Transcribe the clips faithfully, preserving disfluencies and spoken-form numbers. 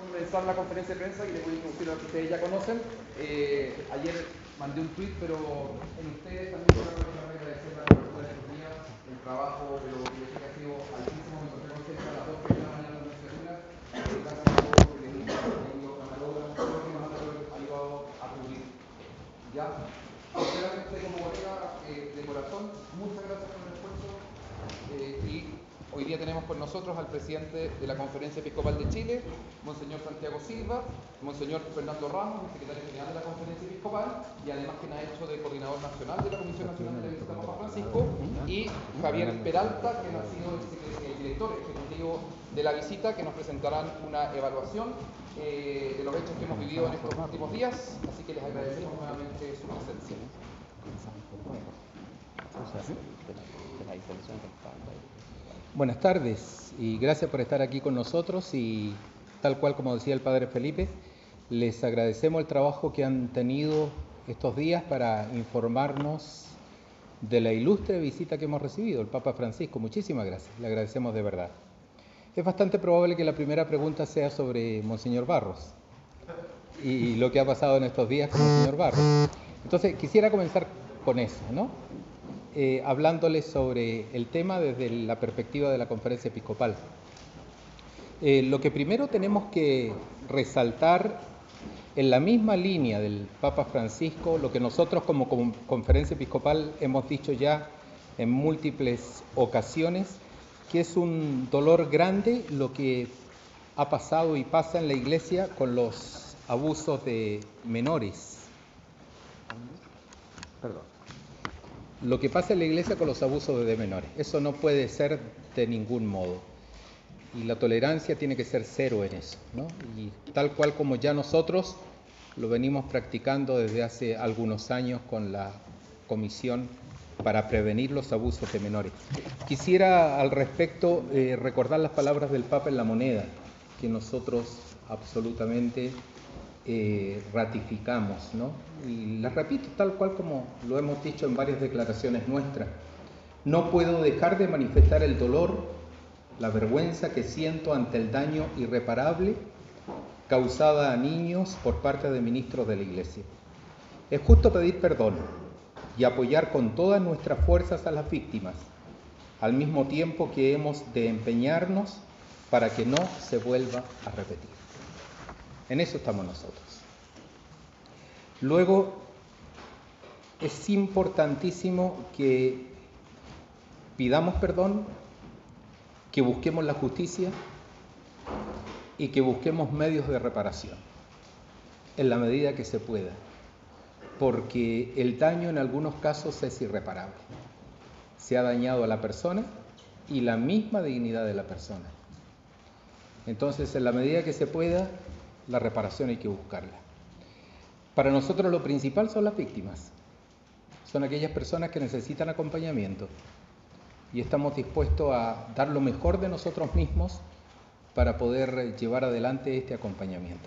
comenzar la conferencia de prensa y les voy a introducir lo que ustedes ya conocen. Eh, ayer mandé un tweet, pero en ustedes también quiero agradecer la cobertura de estos días, el trabajo, pero yo sé que ha sido altísimo. Me encontré con gente a las dos de la mañana en la universidad, gracias a todos los que les digo, camarógrafos, todo lo que nos han ayudado a cubrir. Ya, sinceramente como colega eh, de corazón, muchas gracias por el esfuerzo. Eh, y hoy día tenemos con nosotros al presidente de la Conferencia Episcopal de Chile, Monseñor Santiago Silva, Monseñor Fernando Ramos, el secretario general de la Conferencia Episcopal, y además quien ha hecho de coordinador nacional de la Comisión Nacional de la Visita a Papa Francisco, y Javier Peralta, quien ha sido el, el director ejecutivo de la visita, que nos presentarán una evaluación eh, de los hechos que hemos vivido en estos últimos días, así que les agradecemos nuevamente su presencia. Buenas tardes y gracias por estar aquí con nosotros y tal cual como decía el Padre Felipe, les agradecemos el trabajo que han tenido estos días para informarnos de la ilustre visita que hemos recibido, el Papa Francisco. Muchísimas gracias, le agradecemos de verdad. Es bastante probable que la primera pregunta sea sobre Monseñor Barros y lo que ha pasado en estos días con Monseñor Barros. Entonces quisiera comenzar con eso, ¿no? Eh, hablándoles sobre el tema desde la perspectiva de la Conferencia Episcopal. Eh, lo que primero tenemos que resaltar en la misma línea del Papa Francisco, lo que nosotros como, como Conferencia Episcopal hemos dicho ya en múltiples ocasiones, que es un dolor grande lo que ha pasado y pasa en la Iglesia con los abusos de menores. Perdón. Lo que pasa en la Iglesia con los abusos de menores. Eso no puede ser de ningún modo. Y la tolerancia tiene que ser cero en eso, ¿no? Y tal cual como ya nosotros lo venimos practicando desde hace algunos años con la Comisión para prevenir los abusos de menores. Quisiera al respecto eh, recordar las palabras del Papa en la moneda, que nosotros absolutamente eh, ratificamos, ¿no? Y las repito tal cual como lo hemos dicho en varias declaraciones nuestras. No puedo dejar de manifestar el dolor, la vergüenza que siento ante el daño irreparable causada a niños por parte de ministros de la Iglesia. Es justo pedir perdón y apoyar con todas nuestras fuerzas a las víctimas, al mismo tiempo que hemos de empeñarnos para que no se vuelva a repetir. En eso estamos nosotros. Luego, es importantísimo que pidamos perdón, que busquemos la justicia y que busquemos medios de reparación, en la medida que se pueda, porque el daño en algunos casos es irreparable. Se ha dañado a la persona y la misma dignidad de la persona. Entonces, en la medida que se pueda, la reparación hay que buscarla. Para nosotros lo principal son las víctimas, son aquellas personas que necesitan acompañamiento y estamos dispuestos a dar lo mejor de nosotros mismos para poder llevar adelante este acompañamiento.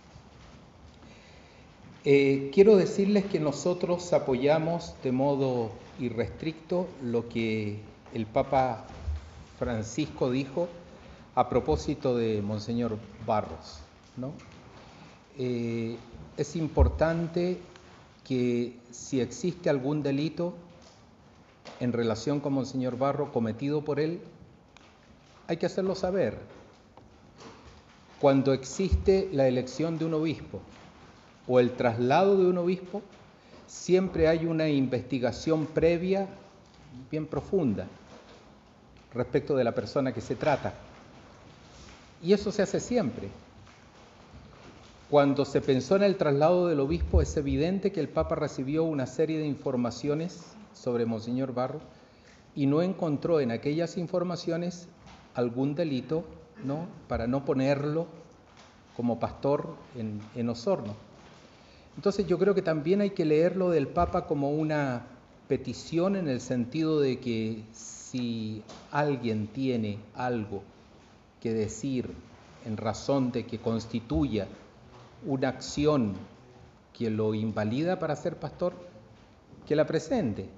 Eh, quiero decirles que nosotros apoyamos de modo irrestricto lo que el Papa Francisco dijo a propósito de Monseñor Barros, ¿no? Eh, es importante que si existe algún delito en relación con Monseñor Barros cometido por él, hay que hacerlo saber. Cuando existe la elección de un obispo o el traslado de un obispo, siempre hay una investigación previa bien profunda respecto de la persona que se trata. Y eso se hace siempre. Cuando se pensó en el traslado del obispo, es evidente que el Papa recibió una serie de informaciones sobre Monseñor Barros y no encontró en aquellas informaciones algún delito, ¿no?, para no ponerlo como pastor en, en Osorno. Entonces yo creo que también hay que leerlo del Papa como una petición en el sentido de que si alguien tiene algo que decir en razón de que constituya una acción que lo invalida para ser pastor, que la presente.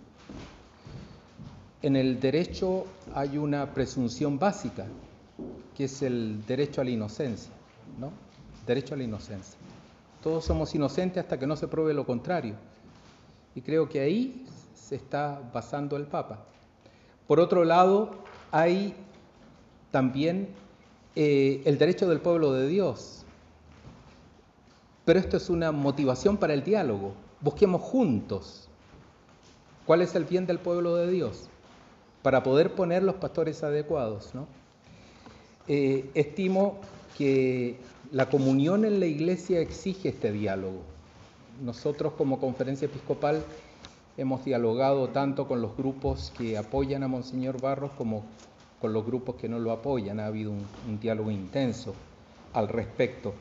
En el derecho hay una presunción básica, que es el derecho a la inocencia. ¿no? Derecho a la inocencia. Todos somos inocentes hasta que no se pruebe lo contrario. Y creo que ahí se está basando el Papa. Por otro lado, hay también eh, el derecho del pueblo de Dios. Pero esto es una motivación para el diálogo. Busquemos juntos cuál es el bien del pueblo de Dios para poder poner los pastores adecuados, ¿no? Eh, estimo que la comunión en la Iglesia exige este diálogo. Nosotros como Conferencia Episcopal hemos dialogado tanto con los grupos que apoyan a Monseñor Barros como con los grupos que no lo apoyan. Ha habido un, un diálogo intenso al respecto.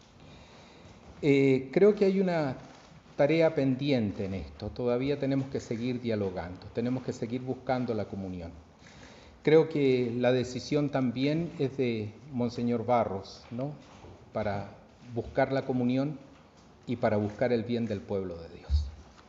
Eh, creo que hay una tarea pendiente en esto. Todavía tenemos que seguir dialogando, tenemos que seguir buscando la comunión. Creo que la decisión también es de Monseñor Barros, ¿no? Para buscar la comunión y para buscar el bien del pueblo de Dios.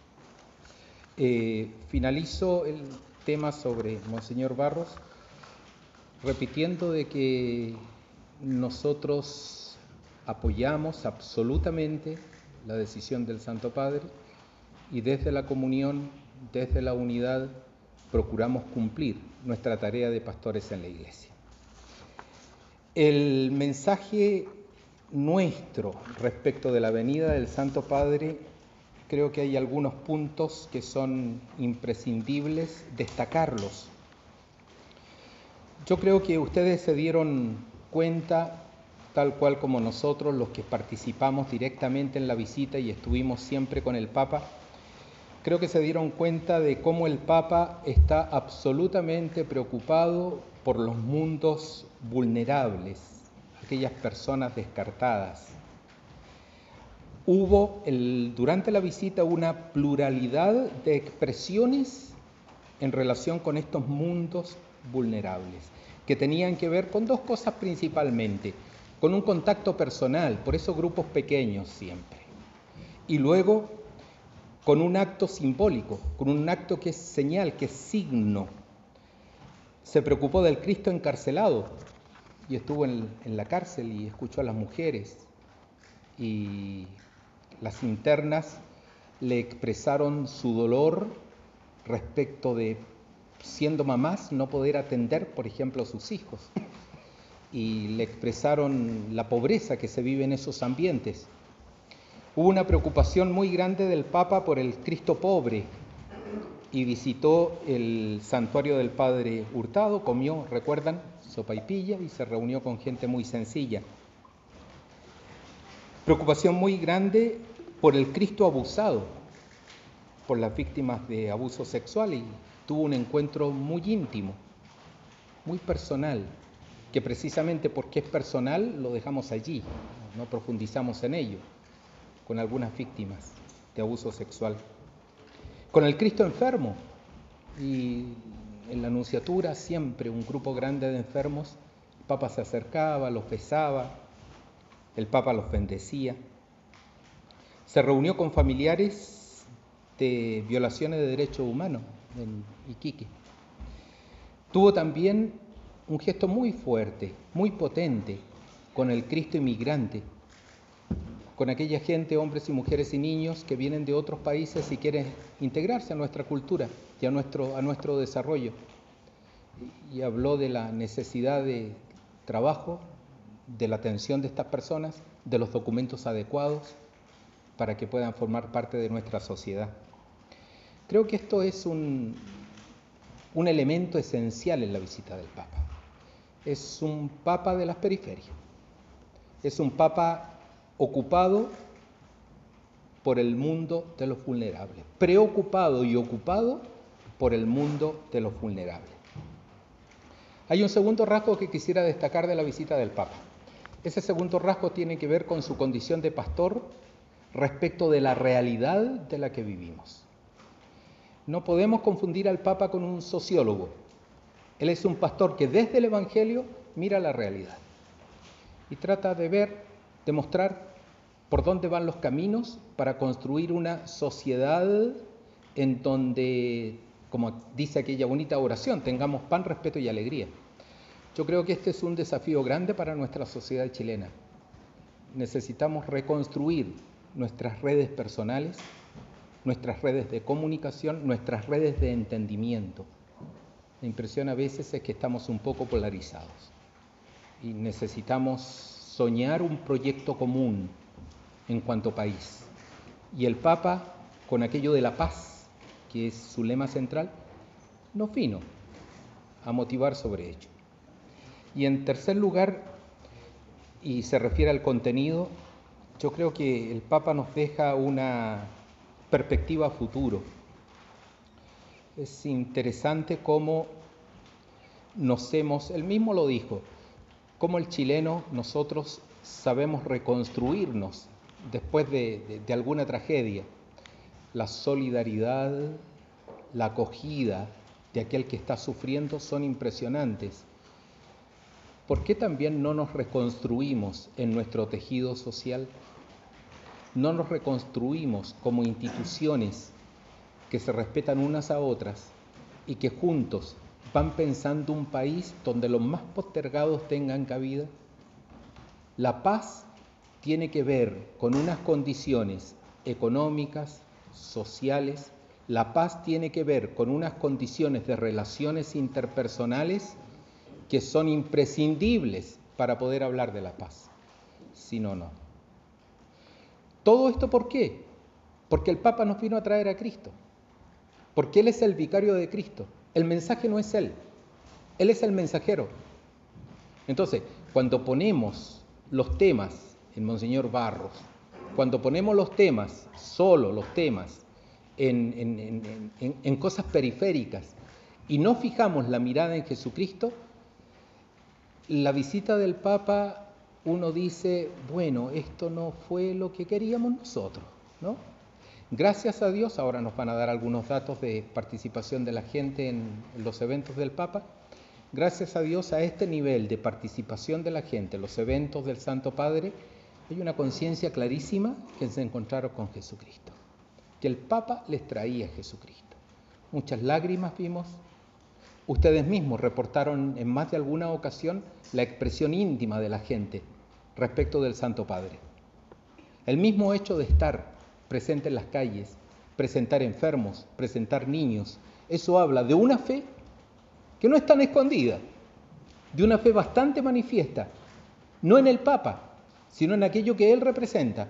Eh, finalizo el tema sobre Monseñor Barros repitiendo de que nosotros apoyamos absolutamente la decisión del Santo Padre y desde la comunión, desde la unidad, procuramos cumplir nuestra tarea de pastores en la Iglesia. El mensaje nuestro respecto de la venida del Santo Padre, creo que hay algunos puntos que son imprescindibles destacarlos. Yo creo que ustedes se dieron cuenta, tal cual como nosotros, los que participamos directamente en la visita y estuvimos siempre con el Papa, creo que se dieron cuenta de cómo el Papa está absolutamente preocupado por los mundos vulnerables, aquellas personas descartadas. Hubo el, durante la visita una pluralidad de expresiones en relación con estos mundos vulnerables, que tenían que ver con dos cosas principalmente, con un contacto personal, por eso grupos pequeños siempre, y luego con un acto simbólico, con un acto que es señal, que es signo. Se preocupó del Cristo encarcelado y estuvo en, en la cárcel y escuchó a las mujeres, y las internas le expresaron su dolor respecto de, siendo mamás, no poder atender, por ejemplo, a sus hijos, y le expresaron la pobreza que se vive en esos ambientes. Hubo una preocupación muy grande del Papa por el Cristo pobre y visitó el santuario del Padre Hurtado, comió, recuerdan, sopaipilla y se reunió con gente muy sencilla. Preocupación muy grande por el Cristo abusado, por las víctimas de abuso sexual, y tuvo un encuentro muy íntimo, muy personal, que precisamente porque es personal lo dejamos allí, no profundizamos en ello, con algunas víctimas de abuso sexual. Con el Cristo enfermo, y en la Nunciatura siempre un grupo grande de enfermos, el Papa se acercaba, los besaba, el Papa los bendecía. Se reunió con familiares de violaciones de derechos humanos en Iquique. Tuvo también un gesto muy fuerte, muy potente, con el Cristo inmigrante, con aquella gente, hombres y mujeres y niños que vienen de otros países y quieren integrarse a nuestra cultura y a nuestro, a nuestro desarrollo. Y habló de la necesidad de trabajo, de la atención de estas personas, de los documentos adecuados para que puedan formar parte de nuestra sociedad. Creo que esto es un, un elemento esencial en la visita del Papa. Es un Papa de las periferias, es un Papa ocupado por el mundo de los vulnerables, preocupado y ocupado por el mundo de los vulnerables. Hay un segundo rasgo que quisiera destacar de la visita del Papa. Ese segundo rasgo tiene que ver con su condición de pastor respecto de la realidad de la que vivimos. No podemos confundir al Papa con un sociólogo. Él es un pastor que desde el Evangelio mira la realidad y trata de ver, de mostrar por dónde van los caminos para construir una sociedad en donde, como dice aquella bonita oración, tengamos pan, respeto y alegría. Yo creo que este es un desafío grande para nuestra sociedad chilena. necesitamos reconstruir nuestras redes personales, nuestras redes de comunicación, nuestras redes de entendimiento. La impresión a veces es que estamos un poco polarizados y necesitamos soñar un proyecto común en cuanto a país. Y el Papa, con aquello de la paz, que es su lema central, nos vino a motivar sobre ello. Y en tercer lugar, y se refiere al contenido, yo creo que el Papa nos deja una perspectiva a futuro. Es interesante cómo nos hemos, él mismo lo dijo, cómo el chileno, nosotros sabemos reconstruirnos después de, de, de alguna tragedia. La solidaridad, la acogida de aquel que está sufriendo son impresionantes. ¿Por qué también no nos reconstruimos en nuestro tejido social? No nos reconstruimos como instituciones que se respetan unas a otras y que juntos van pensando un país donde los más postergados tengan cabida. La paz tiene que ver con unas condiciones económicas, sociales. La paz tiene que ver con unas condiciones de relaciones interpersonales que son imprescindibles para poder hablar de la paz. Si no, no. ¿Todo esto por qué? Porque el Papa nos vino a traer a Cristo. Porque Él es el vicario de Cristo. El mensaje no es Él. Él es el mensajero. Entonces, cuando ponemos los temas en Monseñor Barros, cuando ponemos los temas, solo los temas, en, en, en, en, en cosas periféricas y no fijamos la mirada en Jesucristo, la visita del Papa, uno dice, bueno, esto no fue lo que queríamos nosotros, ¿no? Gracias a Dios, ahora nos van a dar algunos datos de participación de la gente en, en los eventos del Papa. Gracias a Dios, a este nivel de participación de la gente en los eventos del Santo Padre, hay una conciencia clarísima que se encontraron con Jesucristo, que el Papa les traía a Jesucristo. Muchas lágrimas vimos. Ustedes mismos reportaron en más de alguna ocasión la expresión íntima de la gente respecto del Santo Padre. El mismo hecho de estar presente en las calles, presentar enfermos, presentar niños, eso habla de una fe que no es tan escondida, de una fe bastante manifiesta, no en el Papa, sino en aquello que Él representa,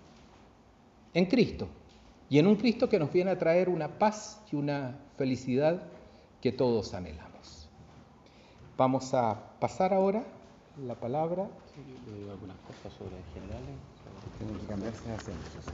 en Cristo, y en un Cristo que nos viene a traer una paz y una felicidad que todos anhelamos. Vamos a pasar ahora la palabra. Sí, le digo algunas cosas sobre generales. Tienen que cambiarse de acento. Sí.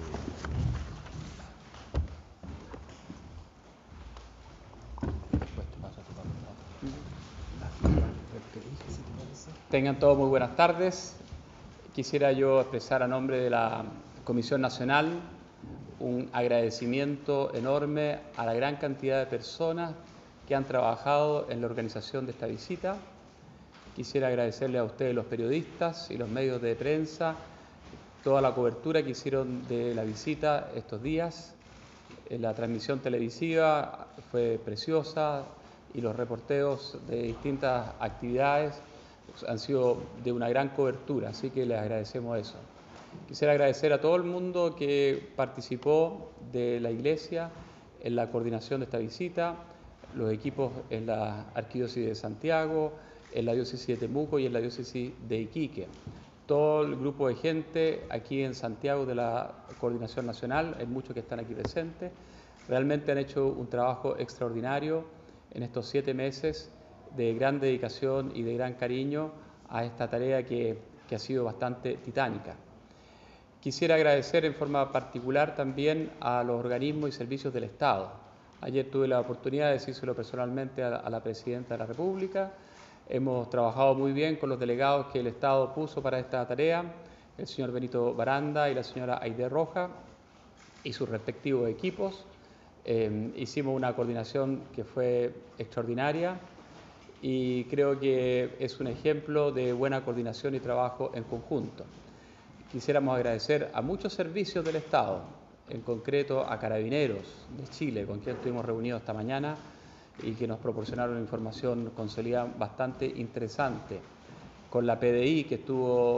Después te paso a tu papel. Tengan todos muy buenas tardes. Quisiera yo expresar a nombre de la Comisión Nacional un agradecimiento enorme a la gran cantidad de personas que han trabajado en la organización de esta visita. Quisiera agradecerle a ustedes, los periodistas y los medios de prensa, toda la cobertura que hicieron de la visita estos días. La transmisión televisiva fue preciosa y los reporteos de distintas actividades han sido de una gran cobertura, así que les agradecemos eso. Quisiera agradecer a todo el mundo que participó de la Iglesia en la coordinación de esta visita, los equipos en la Arquidiócesis de Santiago, en la Diócesis de Temuco y en la Diócesis de Iquique. Todo el grupo de gente aquí en Santiago de la Coordinación Nacional, hay muchos que están aquí presentes, realmente han hecho un trabajo extraordinario en estos siete meses de gran dedicación y de gran cariño a esta tarea que, que ha sido bastante titánica. Quisiera agradecer en forma particular también a los organismos y servicios del Estado. Ayer tuve la oportunidad de decírselo personalmente a, a la Presidenta de la República. Hemos trabajado muy bien con los delegados que el Estado puso para esta tarea, el señor Benito Baranda y la señora Aide Roja y sus respectivos equipos. Eh, hicimos una coordinación que fue extraordinaria y creo que es un ejemplo de buena coordinación y trabajo en conjunto. Quisiéramos agradecer a muchos servicios del Estado, en concreto a Carabineros de Chile, con quien estuvimos reunidos esta mañana y que nos proporcionaron información consolidada bastante interesante, con la P D I, que estuvo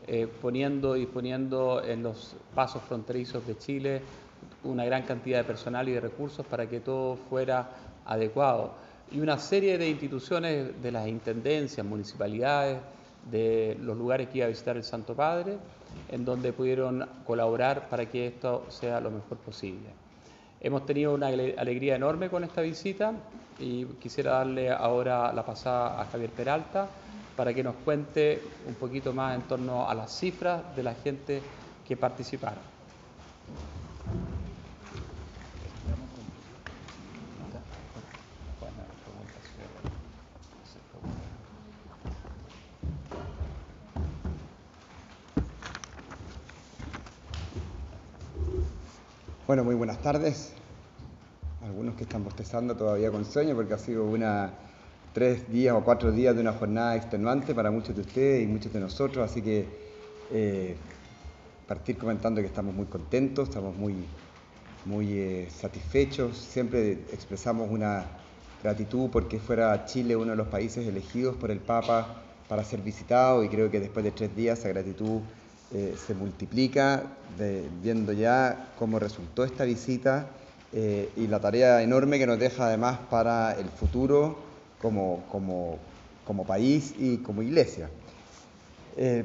eh, poniendo y disponiendo en los pasos fronterizos de Chile una gran cantidad de personal y de recursos para que todo fuera adecuado. Y una serie de instituciones de las intendencias, municipalidades, de los lugares que iba a visitar el Santo Padre, en donde pudieron colaborar para que esto sea lo mejor posible. Hemos tenido una alegría enorme con esta visita y quisiera darle ahora la pasada a Javier Peralta para que nos cuente un poquito más en torno a las cifras de la gente que participaron. Bueno, muy buenas tardes. Algunos que están bostezando todavía con sueño porque ha sido una tres días o cuatro días de una jornada extenuante para muchos de ustedes y muchos de nosotros, así que eh, partir comentando que estamos muy contentos, estamos muy, muy eh, satisfechos, siempre expresamos una gratitud porque fuera Chile uno de los países elegidos por el Papa para ser visitado, y creo que después de tres días esa gratitud eh, se multiplica, de, viendo ya cómo resultó esta visita eh, y la tarea enorme que nos deja además para el futuro como, como, como país y como iglesia. Eh,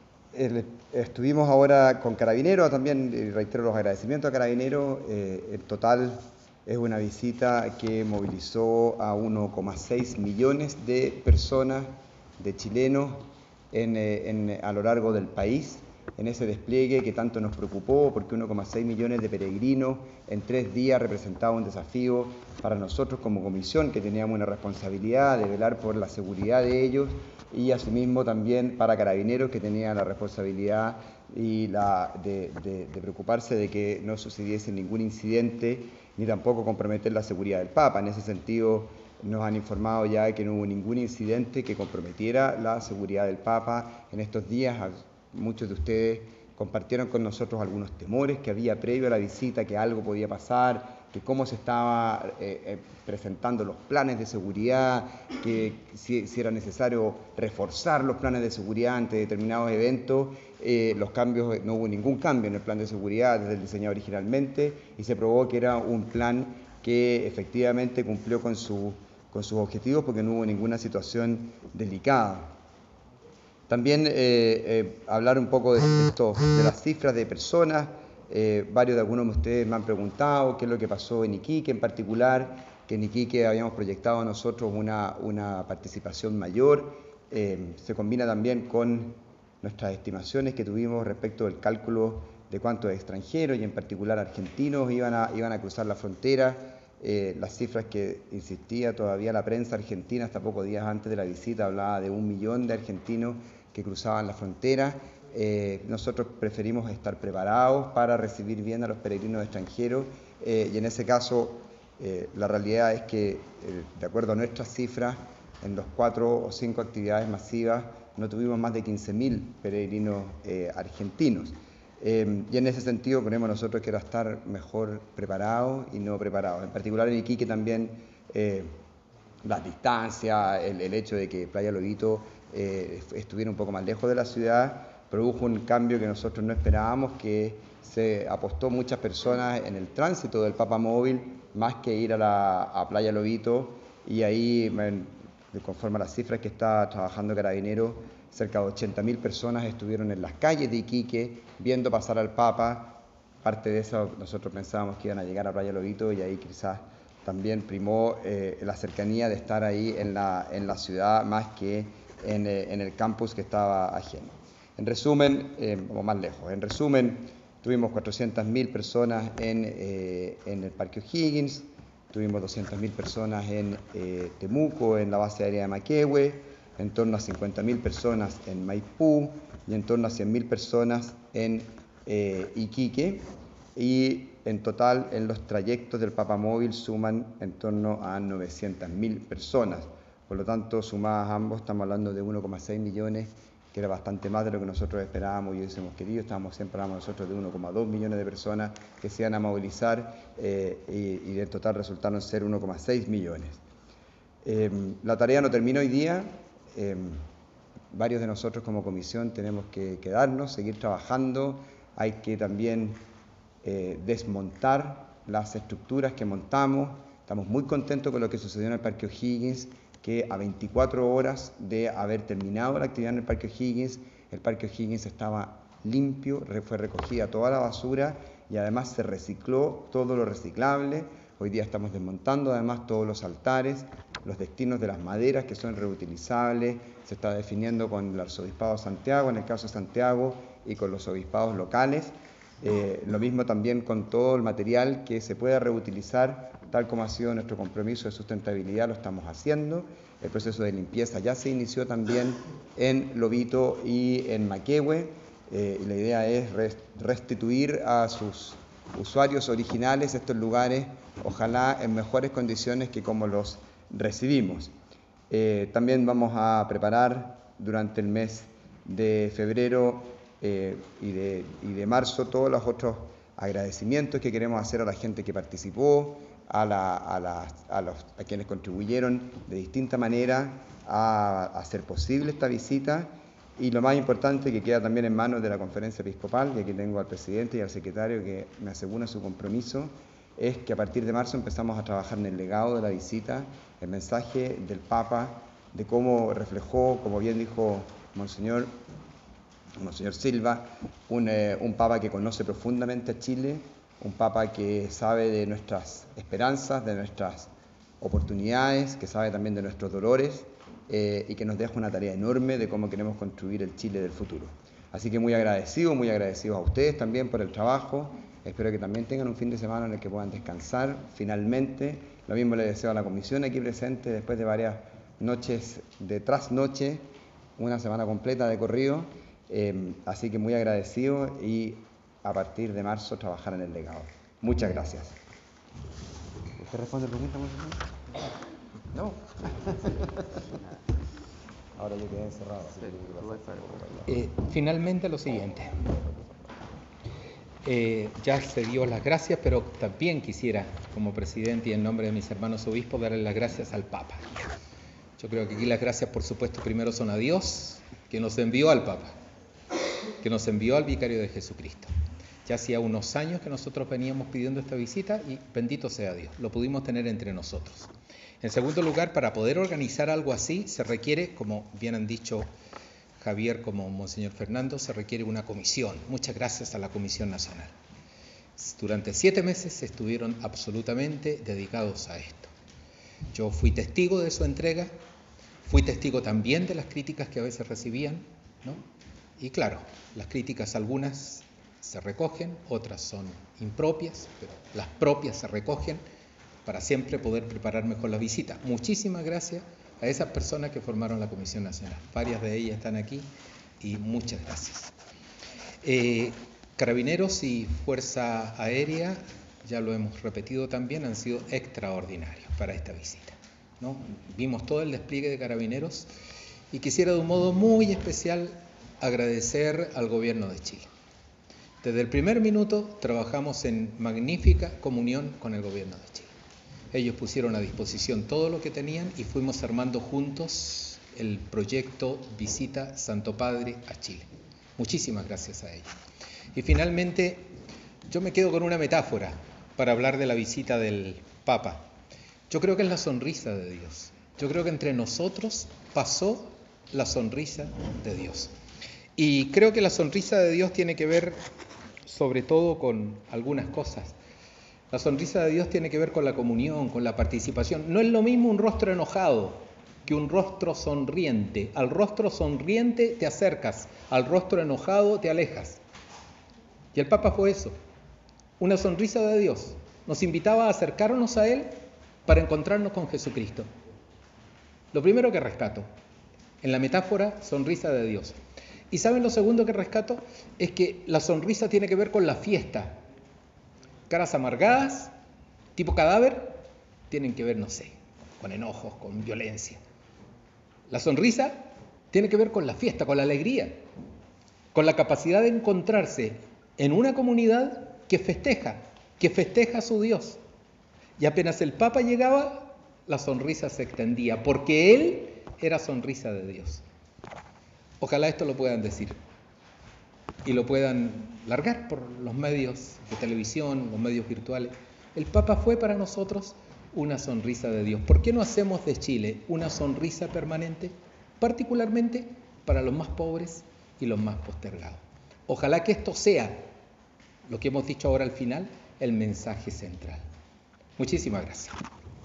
el, estuvimos ahora con Carabineros, también eh, reitero los agradecimientos a Carabineros. Eh, en total es una visita que movilizó a uno coma seis millones de personas, de chilenos, en, eh, en, a lo largo del país, en ese despliegue que tanto nos preocupó, porque uno coma seis millones de peregrinos en tres días representaba un desafío para nosotros como comisión, que teníamos una responsabilidad de velar por la seguridad de ellos, y asimismo también para Carabineros, que tenía la responsabilidad y la de, de, de preocuparse de que no sucediese ningún incidente ni tampoco comprometer la seguridad del Papa. En ese sentido nos han informado ya de que no hubo ningún incidente que comprometiera la seguridad del Papa en estos días. Muchos de ustedes compartieron con nosotros algunos temores que había previo a la visita, que algo podía pasar, que cómo se estaban eh, eh, presentando los planes de seguridad, que si, si era necesario reforzar los planes de seguridad ante determinados eventos. Eh, los cambios, no hubo ningún cambio en el plan de seguridad desde el diseñado originalmente, y se probó que era un plan que efectivamente cumplió con, su, con sus objetivos, porque no hubo ninguna situación delicada. También eh, eh, hablar un poco de, esto, de las cifras de personas. Eh, varios de algunos de ustedes me han preguntado qué es lo que pasó en Iquique en particular, que en Iquique habíamos proyectado nosotros una, una participación mayor. Eh, se combina también con nuestras estimaciones que tuvimos respecto del cálculo de cuántos extranjeros y en particular argentinos iban a, iban a cruzar la frontera. Eh, las cifras que insistía todavía la prensa argentina hasta pocos días antes de la visita hablaba de un millón de argentinos que cruzaban la frontera. Eh, nosotros preferimos estar preparados para recibir bien a los peregrinos extranjeros eh, y en ese caso eh, la realidad es que eh, de acuerdo a nuestras cifras, en los cuatro o cinco actividades masivas no tuvimos más de quince mil peregrinos eh, argentinos. Eh, y en ese sentido creemos nosotros que era estar mejor preparados y no preparados. En particular en Iquique también eh, las distancias, el, el hecho de que Playa Lobito eh, estuviera un poco más lejos de la ciudad, produjo un cambio que nosotros no esperábamos, que se apostó muchas personas en el tránsito del Papa Móvil más que ir a, la, a Playa Lobito, y ahí, conforme a las cifras que está trabajando Carabineros, cerca de ochenta mil personas estuvieron en las calles de Iquique viendo pasar al Papa. Parte de eso nosotros pensábamos que iban a llegar a Playa Lobito, y ahí quizás también primó eh, la cercanía de estar ahí en la, en la ciudad más que en, eh, en el campus que estaba ajeno. En resumen, eh, vamos más lejos, en resumen, tuvimos cuatrocientas mil personas en, eh, en el Parque O'Higgins, tuvimos doscientas mil personas en eh, Temuco, en la base aérea de Maquehue, en torno a cincuenta mil personas en Maipú y en torno a cien mil personas en eh, Iquique, y en total en los trayectos del Papa Móvil suman en torno a novecientas mil personas. Por lo tanto, sumadas ambos, estamos hablando de uno coma seis millones, que era bastante más de lo que nosotros esperábamos y hubiésemos querido. Estábamos siempre hablando nosotros de uno coma dos millones de personas que se iban a movilizar eh, y, y en total resultaron ser uno coma seis millones. Eh, la tarea no termina hoy día. Eh, varios de nosotros como comisión tenemos que quedarnos, seguir trabajando. Hay que también eh, desmontar las estructuras que montamos. Estamos muy contentos con lo que sucedió en el Parque O'Higgins, que a veinticuatro horas de haber terminado la actividad en el Parque O'Higgins, el Parque O'Higgins estaba limpio, fue recogida toda la basura y además se recicló todo lo reciclable. Hoy día estamos desmontando además todos los altares, los destinos de las maderas que son reutilizables, se está definiendo con el Arzobispado de Santiago, en el caso de Santiago, y con los obispados locales. Eh, lo mismo también con todo el material que se pueda reutilizar, tal como ha sido nuestro compromiso de sustentabilidad, lo estamos haciendo. El proceso de limpieza ya se inició también en Lobito y en Maquehue. Eh, y la idea es restituir a sus usuarios originales estos lugares, ojalá en mejores condiciones que como los recibimos. Eh, también vamos a preparar durante el mes de febrero eh, y, de, y de marzo todos los otros agradecimientos que queremos hacer a la gente que participó, a, la, a, la, a, los, a quienes contribuyeron de distinta manera a, a hacer posible esta visita. Y lo más importante, que queda también en manos de la Conferencia Episcopal, y aquí tengo al presidente y al secretario que me aseguran su compromiso, es que a partir de marzo empezamos a trabajar en el legado de la visita, el mensaje del Papa, de cómo reflejó, como bien dijo Monseñor, Monseñor Silva, un, eh, un Papa que conoce profundamente a Chile, un Papa que sabe de nuestras esperanzas, de nuestras oportunidades, que sabe también de nuestros dolores, eh, y que nos deja una tarea enorme de cómo queremos construir el Chile del futuro. Así que muy agradecido, muy agradecidos a ustedes también por el trabajo. Espero que también tengan un fin de semana en el que puedan descansar finalmente. Lo mismo le deseo a la comisión aquí presente después de varias noches de trasnoche, una semana completa de corrido. Eh, así que muy agradecido y a partir de marzo trabajar en el legado. Muchas gracias. ¿Usted responde preguntas, monseñor? No. Ahora yo quedé encerrado. Eh, finalmente lo siguiente. Eh, ya se dio las gracias, pero también quisiera, como presidente y en nombre de mis hermanos obispos, darle las gracias al Papa. Yo creo que aquí las gracias, por supuesto, primero son a Dios, que nos envió al Papa, que nos envió al Vicario de Jesucristo. Ya hacía unos años que nosotros veníamos pidiendo esta visita y bendito sea Dios, lo pudimos tener entre nosotros. En segundo lugar, para poder organizar algo así, se requiere, como bien han dicho Javier como Monseñor Fernando, se requiere una comisión. Muchas gracias a la Comisión Nacional. Durante siete meses estuvieron absolutamente dedicados a esto. Yo fui testigo de su entrega, fui testigo también de las críticas que a veces recibían, ¿no? Y claro, las críticas algunas se recogen, otras son impropias, pero las propias se recogen para siempre poder preparar mejor la visita. Muchísimas gracias a esas personas que formaron la Comisión Nacional. Varias de ellas están aquí y muchas gracias. Eh, Carabineros y Fuerza Aérea, ya lo hemos repetido también, han sido extraordinarios para esta visita, ¿no? Vimos todo el despliegue de Carabineros y quisiera de un modo muy especial agradecer al Gobierno de Chile. Desde el primer minuto trabajamos en magnífica comunión con el Gobierno de Chile. Ellos pusieron a disposición todo lo que tenían y fuimos armando juntos el proyecto Visita Santo Padre a Chile. Muchísimas gracias a ellos. Y finalmente, yo me quedo con una metáfora para hablar de la visita del Papa. Yo creo que es la sonrisa de Dios. Yo creo que entre nosotros pasó la sonrisa de Dios. Y creo que la sonrisa de Dios tiene que ver sobre todo con algunas cosas. La sonrisa de Dios tiene que ver con la comunión, con la participación. No es lo mismo un rostro enojado que un rostro sonriente. Al rostro sonriente te acercas, al rostro enojado te alejas. Y el Papa fue eso, una sonrisa de Dios. Nos invitaba a acercarnos a Él para encontrarnos con Jesucristo. Lo primero que rescato, en la metáfora, sonrisa de Dios. Y ¿saben lo segundo que rescato? Es que la sonrisa tiene que ver con la fiesta. Caras amargadas, tipo cadáver, tienen que ver, no sé, con enojos, con violencia. La sonrisa tiene que ver con la fiesta, con la alegría, con la capacidad de encontrarse en una comunidad que festeja, que festeja a su Dios. Y apenas el Papa llegaba, la sonrisa se extendía, porque Él era sonrisa de Dios. Ojalá esto lo puedan decir y lo puedan largar por los medios de televisión, los medios virtuales. El Papa fue para nosotros una sonrisa de Dios. ¿Por qué no hacemos de Chile una sonrisa permanente, particularmente para los más pobres y los más postergados? Ojalá que esto sea, lo que hemos dicho ahora al final, el mensaje central. Muchísimas gracias.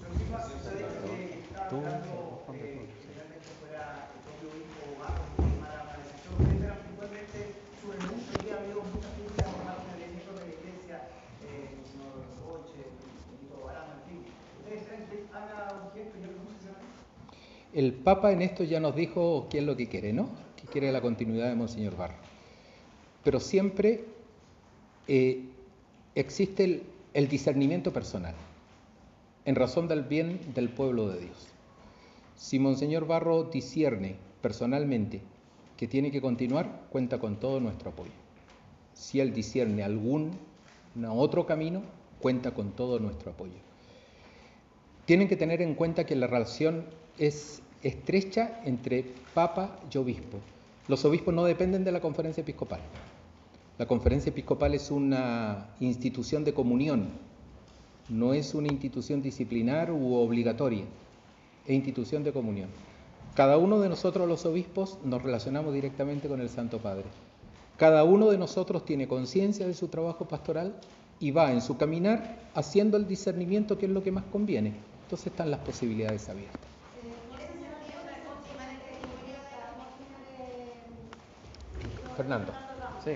El Papa en esto ya nos dijo qué es lo que quiere, ¿no? Que quiere la continuidad de Monseñor Barro. Pero siempre eh, existe el, el discernimiento personal, en razón del bien del pueblo de Dios. Si Monseñor Barro discierne personalmente que tiene que continuar, cuenta con todo nuestro apoyo. Si él discierne algún otro camino, cuenta con todo nuestro apoyo. Tienen que tener en cuenta que la relación es estrecha entre Papa y Obispo. Los obispos no dependen de la Conferencia Episcopal. La Conferencia Episcopal es una institución de comunión, no es una institución disciplinar u obligatoria, es institución de comunión. Cada uno de nosotros los obispos nos relacionamos directamente con el Santo Padre. Cada uno de nosotros tiene conciencia de su trabajo pastoral y va en su caminar haciendo el discernimiento que es lo que más conviene. Entonces están las posibilidades abiertas. Fernando. Sí.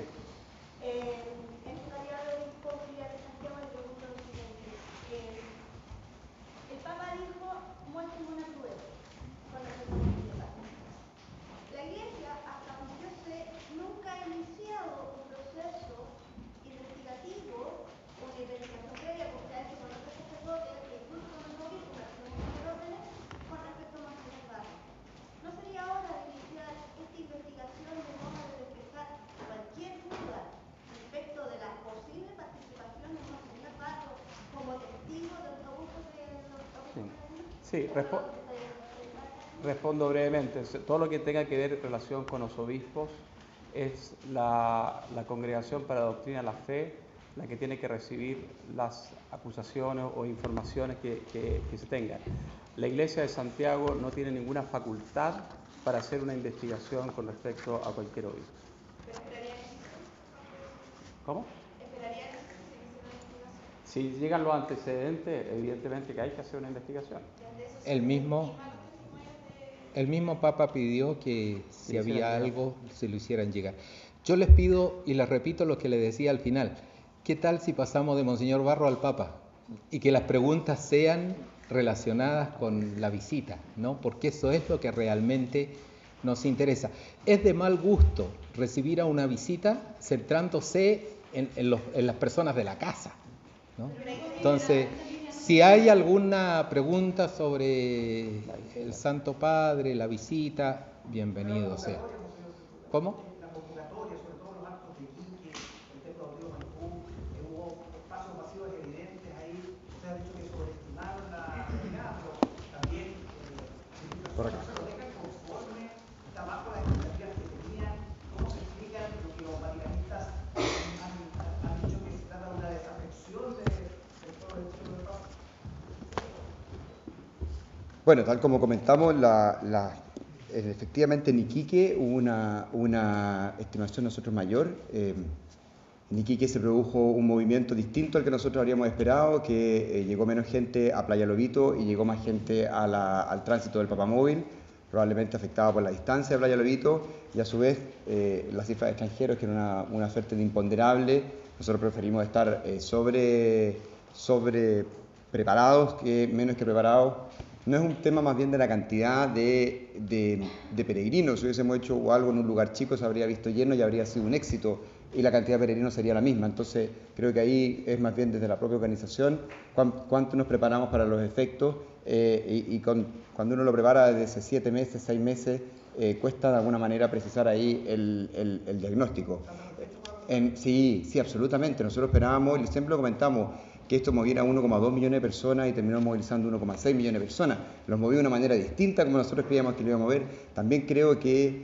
El Papa dijo, muestren una prueba con respecto a la Iglesia, hasta donde yo sé, nunca ha iniciado un proceso investigativo o de investigación previa, porque a eso con otros sacerdotes, que incluso con el gobierno, con órdenes, con respecto a Monseñor Barro. ¿No sería hora de iniciar esta investigación de modo de despejar cualquier duda respecto de la posible participación de Monseñor Barro como testigo de los abusos de los abusos? Sí, respo respondo brevemente. Todo lo que tenga que ver en relación con los obispos es la, la Congregación para la Doctrina de la Fe la que tiene que recibir las acusaciones o informaciones que, que, que se tengan. La Iglesia de Santiago no tiene ninguna facultad para hacer una investigación con respecto a cualquier obispo. ¿Cómo? Si llegan los antecedentes, evidentemente que hay que hacer una investigación. El mismo, el mismo Papa pidió que si había algo se lo hicieran llegar. Yo les pido y les repito lo que les decía al final. ¿Qué tal si pasamos de Monseñor Barro al Papa? Y que las preguntas sean relacionadas con la visita, ¿no? Porque eso es lo que realmente nos interesa. Es de mal gusto recibir a una visita centrándose en, en, los, en las personas de la casa, ¿no? Entonces, si hay alguna pregunta sobre el Santo Padre, la visita, bienvenido sea. ¿Cómo? Correcto. Bueno, tal como comentamos, la, la, efectivamente en Iquique hubo una, una estimación nosotros mayor. Eh, en Iquique se produjo un movimiento distinto al que nosotros habríamos esperado, que eh, llegó menos gente a Playa Lobito y llegó más gente a la, al tránsito del Papamóvil, probablemente afectado por la distancia de Playa Lobito, y a su vez eh, las cifras de extranjeros, que era una, una suerte de imponderable. Nosotros preferimos estar eh, sobre, sobre preparados que menos que preparados. No es un tema más bien de la cantidad de, de, de peregrinos. Si hubiésemos hecho algo en un lugar chico, se habría visto lleno y habría sido un éxito, y la cantidad de peregrinos sería la misma. Entonces, creo que ahí es más bien desde la propia organización cuánto nos preparamos para los efectos, eh, y, y con, cuando uno lo prepara desde siete meses, seis meses, eh, cuesta de alguna manera precisar ahí el, el, el diagnóstico. En, sí, sí, absolutamente. Nosotros esperábamos, y siempre lo comentamos, que esto moviera uno coma dos millones de personas y terminó movilizando uno coma seis millones de personas. Los movió de una manera distinta como nosotros creíamos que lo iba a mover. También creo que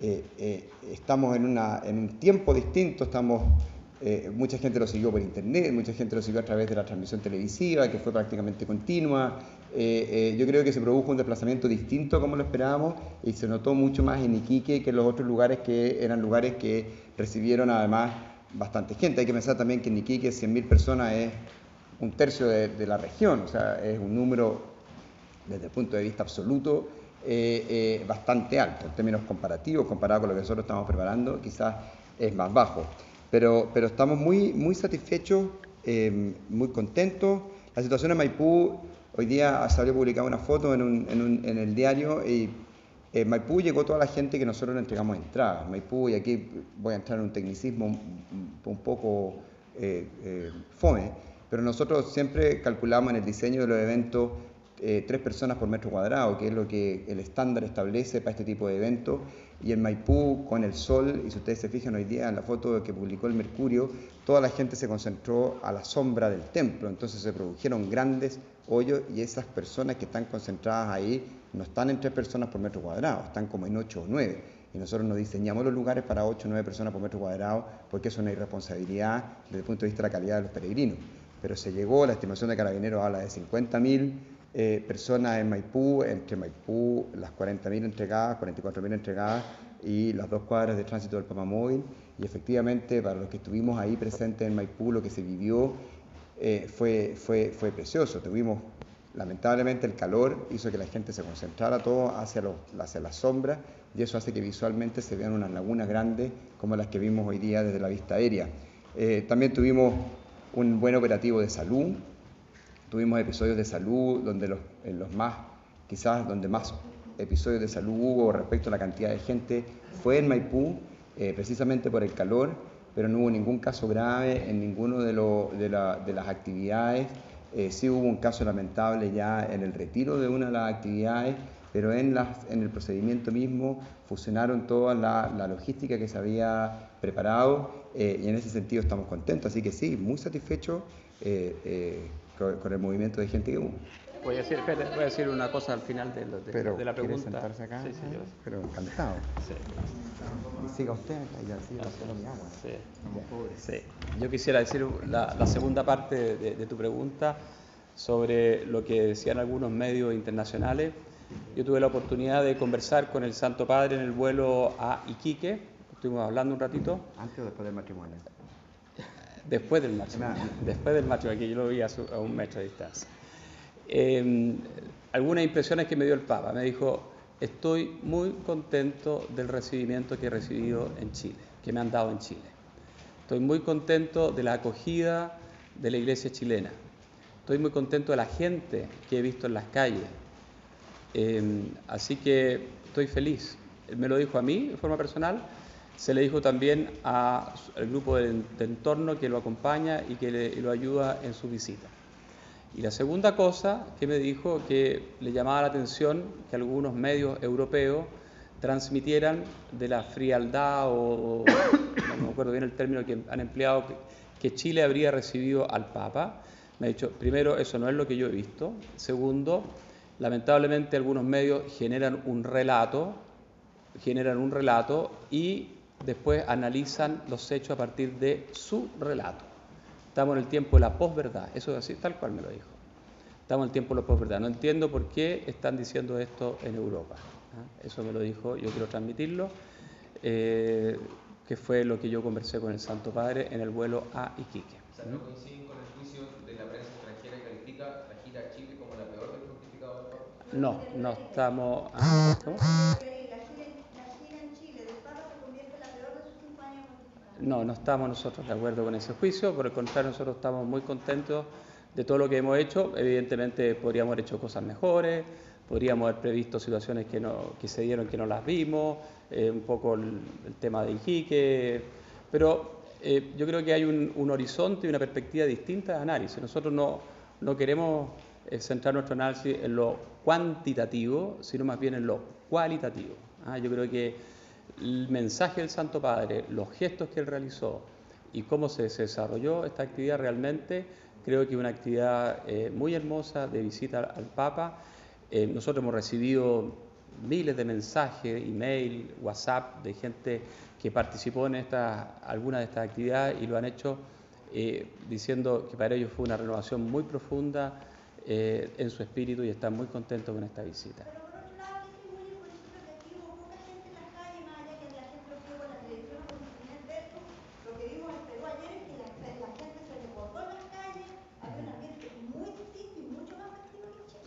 eh, eh, estamos en, una, en un tiempo distinto, estamos, eh, mucha gente lo siguió por internet, mucha gente lo siguió a través de la transmisión televisiva, que fue prácticamente continua. Eh, eh, yo creo que se produjo un desplazamiento distinto como lo esperábamos y se notó mucho más en Iquique que en los otros lugares que eran lugares que recibieron además bastante gente. Hay que pensar también que en Iquique cien mil personas es un tercio de, de la región, o sea, es un número desde el punto de vista absoluto eh, eh, bastante alto. En términos comparativos, comparado con lo que nosotros estamos preparando, quizás es más bajo. Pero, pero estamos muy, muy satisfechos, eh, muy contentos. La situación en Maipú, hoy día salió publicada una foto en, un, en, un, en el diario y en Maipú llegó toda la gente que nosotros le entregamos entradas. Maipú, y aquí voy a entrar en un tecnicismo un, un poco eh, eh, fome, pero nosotros siempre calculamos en el diseño de los eventos eh, tres personas por metro cuadrado, que es lo que el estándar establece para este tipo de eventos. Y en Maipú, con el sol, y si ustedes se fijan hoy día en la foto que publicó el Mercurio, toda la gente se concentró a la sombra del templo, entonces se produjeron grandes hoyos y esas personas que están concentradas ahí no están en tres personas por metro cuadrado, están como en ocho o nueve. Y nosotros nos diseñamos los lugares para ocho o nueve personas por metro cuadrado porque es una irresponsabilidad desde el punto de vista de la calidad de los peregrinos. Pero se llegó, la estimación de Carabineros habla de cincuenta mil eh, personas en Maipú, entre Maipú, las cuarenta mil entregadas, cuarenta y cuatro mil entregadas y las dos cuadras de tránsito del Papamóvil. Y efectivamente, para los que estuvimos ahí presentes en Maipú, lo que se vivió eh, fue, fue, fue precioso. Tuvimos, lamentablemente, el calor hizo que la gente se concentrara todo hacia, los, hacia la sombra y eso hace que visualmente se vean unas lagunas grandes como las que vimos hoy día desde la vista aérea. Eh, también tuvimos un buen operativo de salud, tuvimos episodios de salud donde los, en los más, quizás donde más episodios de salud hubo respecto a la cantidad de gente fue en Maipú, eh, precisamente por el calor, pero no hubo ningún caso grave en ninguno de, lo, de, la, de las actividades. Eh, sí hubo un caso lamentable ya en el retiro de una de las actividades, pero en, las, en el procedimiento mismo fusionaron toda la, la logística que se había preparado eh, y en ese sentido estamos contentos. Así que sí, muy satisfechos eh, eh, con, con el movimiento de gente que hubo. Voy a decir, espérate, voy a decir una cosa al final de, de, pero, de la pregunta. ¿quiere sentarse acá? Sí, sí, yo. Pero encantado. Sí. Y siga usted, ya siga solo mi agua. Sí. Sí. Yo quisiera decir la, la segunda parte de, de tu pregunta sobre lo que decían algunos medios internacionales. Yo tuve la oportunidad de conversar con el Santo Padre en el vuelo a Iquique. Estuvimos hablando un ratito. ¿Antes o después del matrimonio? Después del matrimonio. Después del matrimonio, que yo lo vi a, su, a un metro de distancia. Eh, algunas impresiones que me dio el Papa. Me dijo, estoy muy contento del recibimiento que he recibido en Chile, que me han dado en Chile. Estoy muy contento de la acogida de la iglesia chilena. Estoy muy contento de la gente que he visto en las calles. Eh, así que estoy feliz. Él me lo dijo a mí de forma personal, se le dijo también a, al grupo de, de entorno que lo acompaña y que le, y lo ayuda en sus visitas. Y la segunda cosa que me dijo, que le llamaba la atención que algunos medios europeos transmitieran de la frialdad o, o no me acuerdo bien el término que han empleado, que, que Chile habría recibido al Papa. Me ha dicho, primero, eso no es lo que yo he visto. Segundo, lamentablemente algunos medios generan un relato, generan un relato y después analizan los hechos a partir de su relato. Estamos en el tiempo de la posverdad, eso es así, tal cual me lo dijo. Estamos en el tiempo de la posverdad. No entiendo por qué están diciendo esto en Europa. ¿Ah? Eso me lo dijo, yo quiero transmitirlo, eh, que fue lo que yo conversé con el Santo Padre en el vuelo a Iquique. O sea, ¿no coinciden con el juicio de la prensa extranjera que califica la gira a Chile como la peor del pontificado del Papa? No, no estamos... ¿Ah? ¿Cómo? No, no estamos nosotros de acuerdo con ese juicio, por el contrario, nosotros estamos muy contentos de todo lo que hemos hecho. Evidentemente podríamos haber hecho cosas mejores, podríamos haber previsto situaciones que, no, que se dieron que no las vimos, eh, un poco el, el tema de Iquique, pero eh, yo creo que hay un, un horizonte y una perspectiva distinta de análisis. Nosotros no, no queremos eh, centrar nuestro análisis en lo cuantitativo, sino más bien en lo cualitativo. ¿ah? Yo creo que el mensaje del Santo Padre, los gestos que él realizó y cómo se, se desarrolló esta actividad realmente, creo que es una actividad eh, muy hermosa de visita al, al Papa. Eh, nosotros hemos recibido miles de mensajes, email, WhatsApp, de gente que participó en esta, alguna de estas actividades y lo han hecho eh, diciendo que para ellos fue una renovación muy profunda eh, en su espíritu y están muy contentos con esta visita. Pero por otro lado, dice William, por ejemplo, que aquí hubo poca gente en la calle, más allá que la gente lo vio por la televisión o por internet de esto, lo que vimos en Perú ayer es que la, la gente se desbordó en las calles, había un ambiente muy distinto y mucho más festivo que en Chile.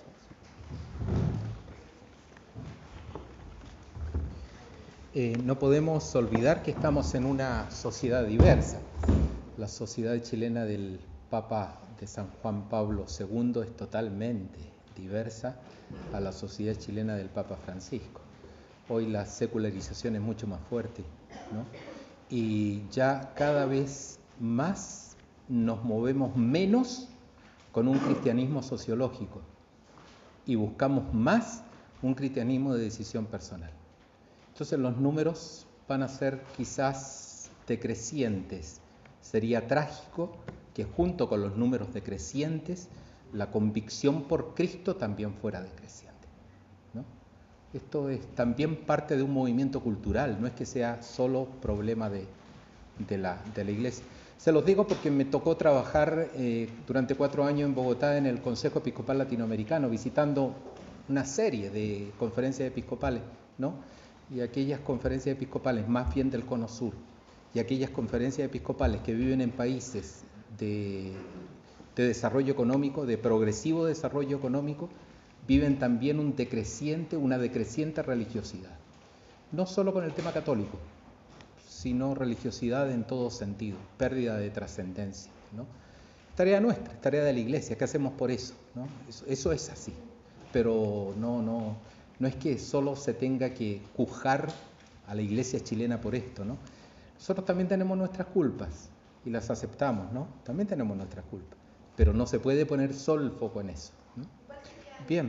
Eh, no podemos olvidar que estamos en una sociedad diversa. La sociedad chilena del Papa de San Juan Pablo segundo es totalmente diversa a la sociedad chilena del Papa Francisco. Hoy la secularización es mucho más fuerte, ¿no? Y ya cada vez más nos movemos menos con un cristianismo sociológico y buscamos más un cristianismo de decisión personal. Entonces los números van a ser quizás decrecientes. Sería trágico que junto con los números decrecientes, la convicción por Cristo también fuera decreciente, ¿no? Esto es también parte de un movimiento cultural, no es que sea solo problema de, de, la, de la Iglesia. Se los digo porque me tocó trabajar eh, durante cuatro años en Bogotá en el Consejo Episcopal Latinoamericano, visitando una serie de conferencias episcopales, ¿no? Y aquellas conferencias episcopales más bien del Cono Sur y aquellas conferencias episcopales que viven en países de, de desarrollo económico, de progresivo desarrollo económico, viven también un decreciente, una decreciente religiosidad. No solo con el tema católico, sino religiosidad en todo sentido, pérdida de trascendencia, ¿no? Tarea nuestra, tarea de la Iglesia, ¿qué hacemos por eso, ¿no? Eso, eso es así, pero no, no, no es que solo se tenga que cujar a la Iglesia chilena por esto, ¿no? Nosotros también tenemos nuestras culpas y las aceptamos, ¿no? También tenemos nuestras culpas, pero no se puede poner solo el foco en eso, ¿no? Bien.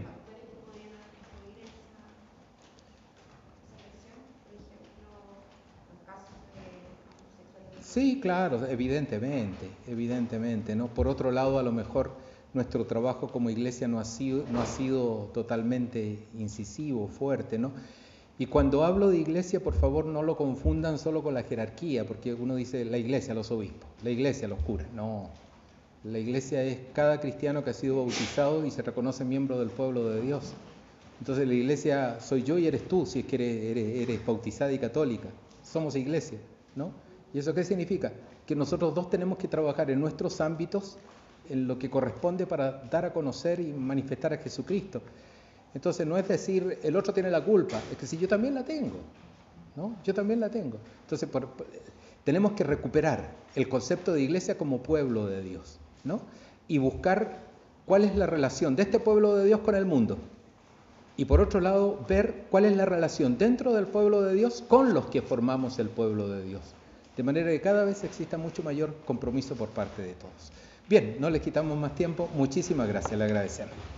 Sí, claro, evidentemente, evidentemente, ¿no? Por otro lado, a lo mejor nuestro trabajo como iglesia no ha sido, no ha sido totalmente incisivo, fuerte, ¿no? Y cuando hablo de iglesia, por favor, no lo confundan solo con la jerarquía, porque uno dice la iglesia, los obispos, la iglesia, los curas. No, la iglesia es cada cristiano que ha sido bautizado y se reconoce miembro del pueblo de Dios. Entonces la iglesia soy yo y eres tú, si es que eres, eres, eres bautizada y católica. Somos iglesia, ¿no? ¿Y eso qué significa? Que nosotros dos tenemos que trabajar en nuestros ámbitos, en lo que corresponde para dar a conocer y manifestar a Jesucristo. Entonces no es decir, el otro tiene la culpa, es que si yo también la tengo, ¿no? Yo también la tengo. Entonces por, por, tenemos que recuperar el concepto de iglesia como pueblo de Dios, ¿no? Y buscar cuál es la relación de este pueblo de Dios con el mundo. Y por otro lado, ver cuál es la relación dentro del pueblo de Dios con los que formamos el pueblo de Dios. De manera que cada vez exista mucho mayor compromiso por parte de todos. Bien, no les quitamos más tiempo. Muchísimas gracias, le agradecemos.